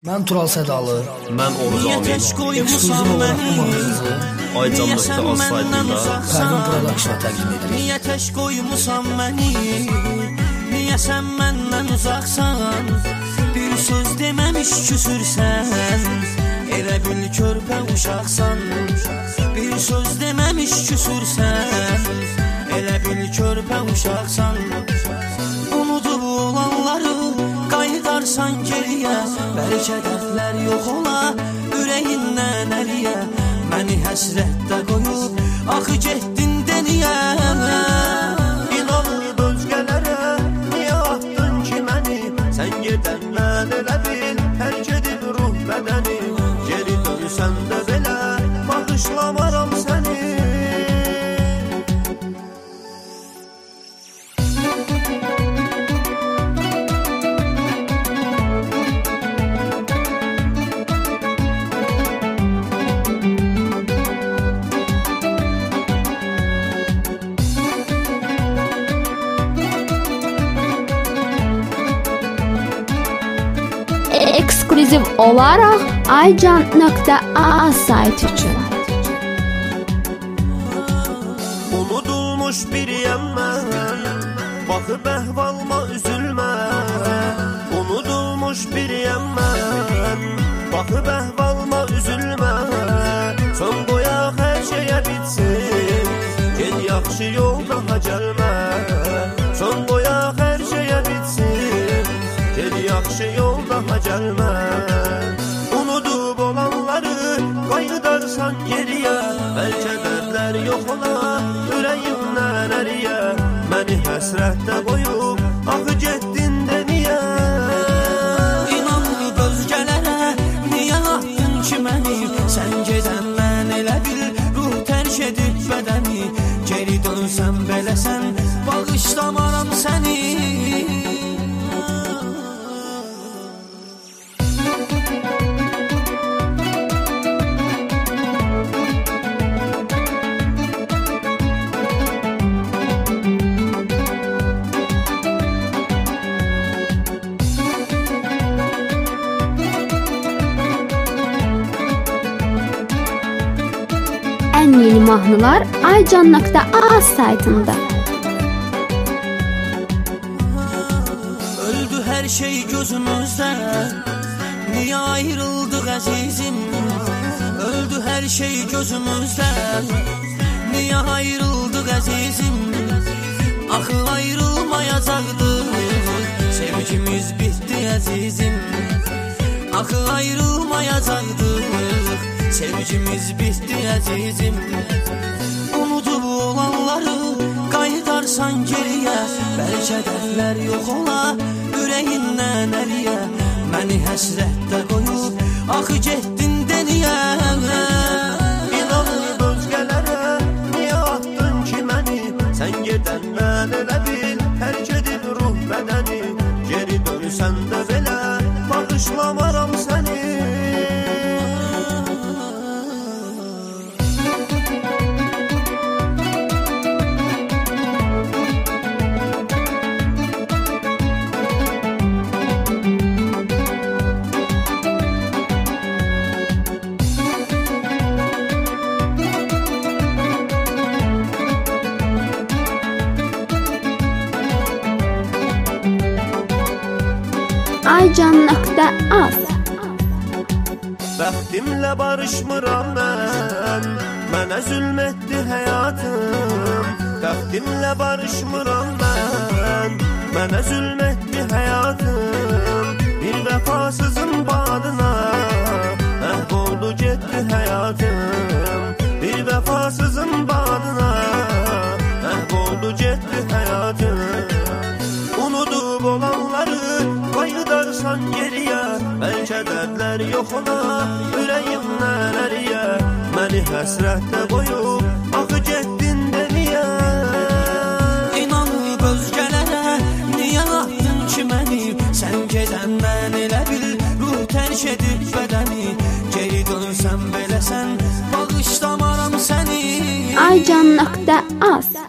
Mən Tural Sədalı. Mən Oğuz Amin. Eksklüziv olaraq bu mağazası Aycan.az saytında Pərvin Production'a təqdim edirik. Niyə tək qoymusan məni? Niyə sən məndən uzaqsan? Bir söz deməmiş küsürsən. Elə bil körpə uşaqsan. Bir söz deməmiş küsürsən. Elə bil körpə uşaqsan. Unudub olanları qayıdarsan geriyə. Bəlkə dərdlər yox ola ürəyindən əliyə. Məni həsrətdə qoyub axı getdin deniyə. İnanıb özgələrə niyə atdın ki məni? Sən gedəndən elə bil tərk edib ruh bədəni. Geri dönsən də belə bağışlamaram səni. Eksklüziv olaraq Aycan.az saytı üçün. Unudulmuş biriyəm mən, baxıb əhvalıma üzülmə. Unudulmuş biriyəm mən, baxıb əhvalıma üzülmə. Son qoyaq hər şeyə bitsin, ged yaxşı yoldaha gəlmə. Son qoyaq hər şeyə bitsin, ged yaxşı yoldaha gəlmə. Unudub olanları qayıdarsan geriyə. Bəlkə dərdlər yox ola ürəyimdən əliyə. Məni həsrətdə qoyub axı getdin deniyə. İnanıb özgələrə niyə atdın ki məni? Sən gedəndən elə bil ruh tərk edib bədəni. Geri dönsən beləsən bağışlamaram səni. Ən yeni mahnılar Aycan.az saytında. Öldü hər şey gözümüzdə. Niyə ayrıldıq əzizim? Öldü hər şey gözümüzdə. Niyə ayrıldıq əzizim? Axı ayrılmayacaqdıq. Sevgimiz bitdi əzizim. Axı ayrılmayacaqdıq. Sevgimiz bitdi əzizim. Unudub olanları qayıdarsan geriyə. Bəlkə dərdlər yox ola ürəyindən əliyə. Məni həsrətdə qoyub axı getdin deniyə. İnanıb özgələrə niyə atdın ki məni? Sən gedəndən elə bil tərk edib ruh bədəni. Geri dönsən də belə bağışlamaram səni. Aycan.az. Bəxtimlə barışmıram mən, mənə zülm etdi həyatım. Bəxtimlə barışmıram mən, mənə zülm etdi həyatım. Bir vəfasızın badına məhv oldu getdi həyatım. Bir vəfasızın badına məhv oldu getdi həyatım. Unudub olanları qayıdarsan geriyə. Bəlkə dərdlər yox ola ürəyimdən əliyə. Məni həsrətdə qoyub axı getdin deniyə. İnanıb özgələrə niyə atdın ki məni? Sən gedəndən elə bil ruh tərk edib bədəni. Geri dönsən beləsən bağışlamaram səni. Aycan.az.